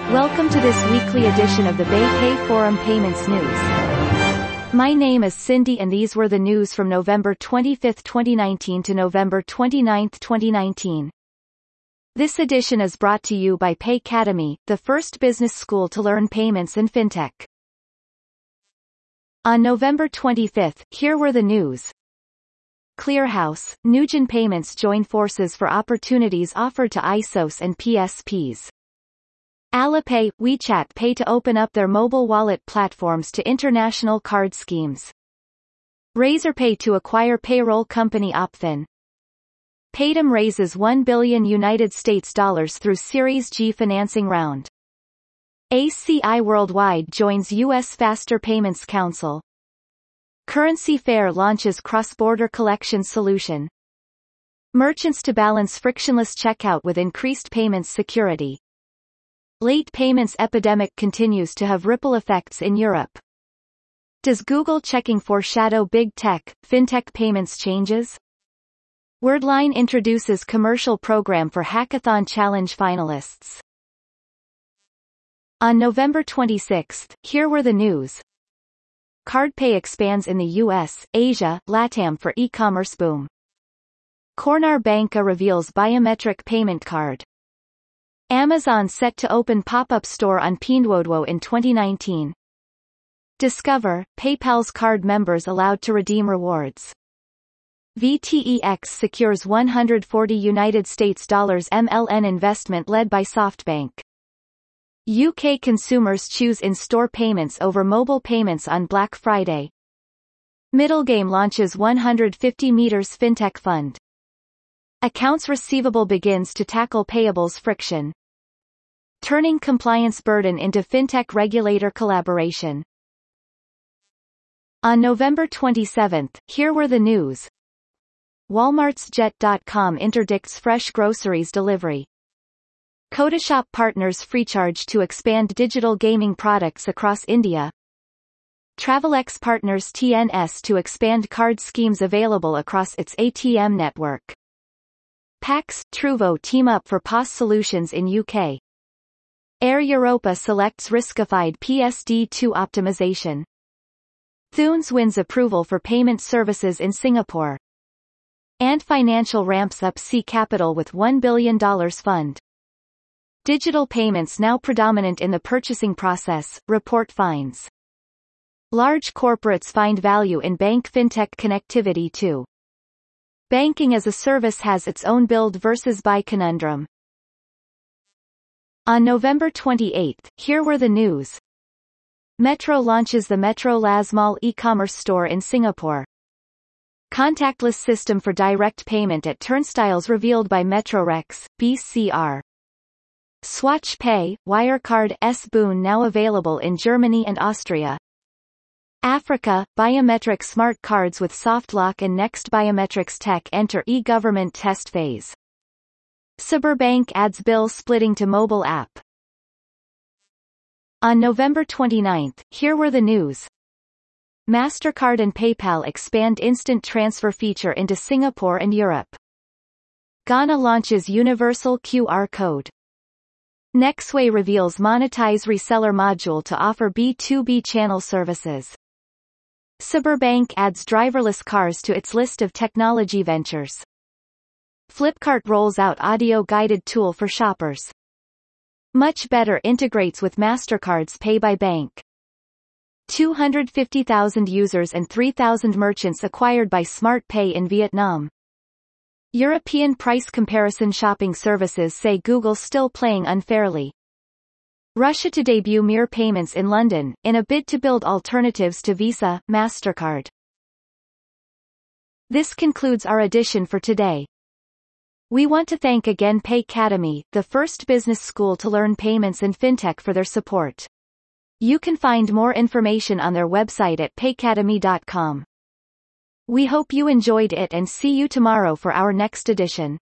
Welcome to this weekly edition of the BayPay Forum Payments News. My name is Cindy and these were the news from November 25, 2019 to November 29, 2019. This edition is brought to you by Paycademy, the first business school to learn payments and fintech. On November 25, here were the news. Clearhouse, Nugent Payments join forces for opportunities offered to ISOs and PSPs. Alipay, WeChat Pay to open up their mobile wallet platforms to international card schemes. Razorpay to acquire payroll company Opfin. Paytm raises $1 billion through Series G financing round. ACI Worldwide joins U.S. Faster Payments Council. Currency Fair launches cross-border collection solution. Merchants to balance frictionless checkout with increased payments security. Late payments epidemic continues to have ripple effects in Europe. Does Google checking foreshadow big tech, fintech payments changes? Wordline introduces commercial program for Hackathon Challenge finalists. On November 26, here were the news. CardPay expands in the US, Asia, LATAM for e-commerce boom. Cornar Banca reveals biometric payment card. Amazon set to open pop-up store on Pinduoduo in 2019. Discover, PayPal's card members allowed to redeem rewards. VTEX secures $140 MLN investment led by SoftBank. UK consumers choose in-store payments over mobile payments on Black Friday. Middlegame launches 150 meters fintech fund. Accounts receivable begins to tackle payables friction. Turning compliance burden into fintech regulator collaboration. On November 27, here were the news. Walmart's Jet.com interdicts fresh groceries delivery. Kodashop partners FreeCharge to expand digital gaming products across India. Travelex partners TNS to expand card schemes available across its ATM network. Pax, Truvo team up for POS solutions in UK. Air Europa selects Riskified PSD2 optimization. Thunes wins approval for payment services in Singapore. Ant Financial ramps up C Capital with $1 billion fund. Digital payments now predominant in the purchasing process, report finds. Large corporates find value in bank fintech connectivity too. Banking as a service has its own build versus buy conundrum. On November 28, here were the news. Metro launches the Metro Lasmall e-commerce store in Singapore. Contactless system for direct payment at turnstiles revealed by Metrorex, BCR. Swatch Pay, Wirecard S Boon now available in Germany and Austria. Africa, biometric smart cards with SoftLock and Next Biometrics Tech enter e-government test phase. Cyberbank adds bill splitting to mobile app. On November 29, here were the news. MasterCard and PayPal expand instant transfer feature into Singapore and Europe. Ghana launches universal QR code. Nextway reveals monetize reseller module to offer B2B channel services. Cyberbank adds driverless cars to its list of technology ventures. Flipkart rolls out audio-guided tool for shoppers. Much Better integrates with MasterCard's Pay by Bank. 250,000 users and 3,000 merchants acquired by SmartPay in Vietnam. European price comparison shopping services say Google still playing unfairly. Russia to debut Mir payments in London, in a bid to build alternatives to Visa, MasterCard. This concludes our edition for today. We want to thank again Paycademy, the first business school to learn payments and fintech for their support. You can find more information on their website at paycademy.com. We hope you enjoyed it and see you tomorrow for our next edition.